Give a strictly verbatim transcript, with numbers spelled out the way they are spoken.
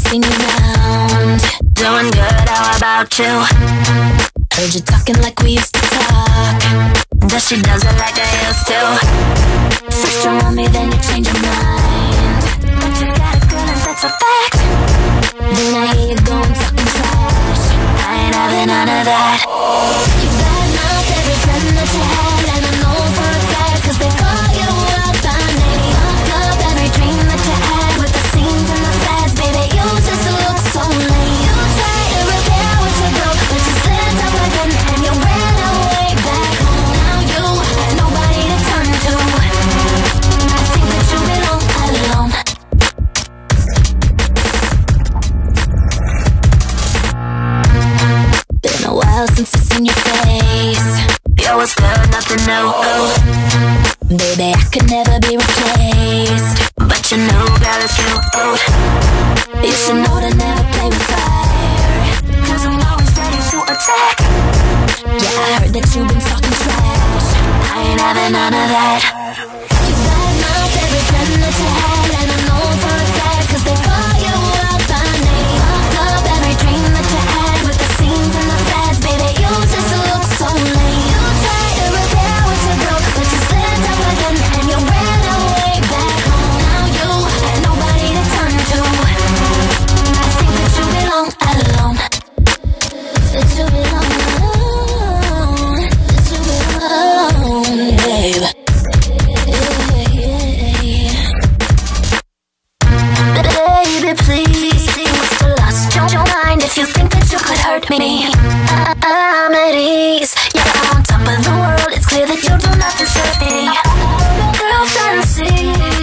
seen you round. Doing good, how about you? Heard you talking like we used to talk. Does she does it like I used to? First you want me, then you change your mind. But you got a girl and that's a fact. Then I hear you going talking trash. I ain't having none of that. You bad mouth every friend that you had, and I know for a fact, cause they call you out by name. Fuck up every dream that you had with the scenes and the fads. Baby, you just look so lame. You tried to repair what you broke, but you slipped up again and you ran away back home. Now you had nobody to turn to. I think that you belong alone. Been a while since I've seen your face. Yo, what's good? Nothing new. Oh. Baby, I could never be replaced, but you know, girl, it's you. Oh. You should know to never play with fire, cause I'm always ready to attack. Yeah, I heard that you've been talking trash. I ain't having none of that. You bad mouth every friend that you had, and I know for a fact, cause they call you out by name. Fuck up every dream that you had with the scenes and the fads. Baby, you just look so lame. You tried to repair what you broke, but you slipped up again and you ran away back home. Now you had nobody to turn to. I think that you belong alone. That you belong alone. That you belong alone, babe. Baby, please, see what's the loss. Don't mind if you think that you could hurt me. I I'm at ease, yeah, on top of the world. It's clear that you do not deserve me. Girl, fancy.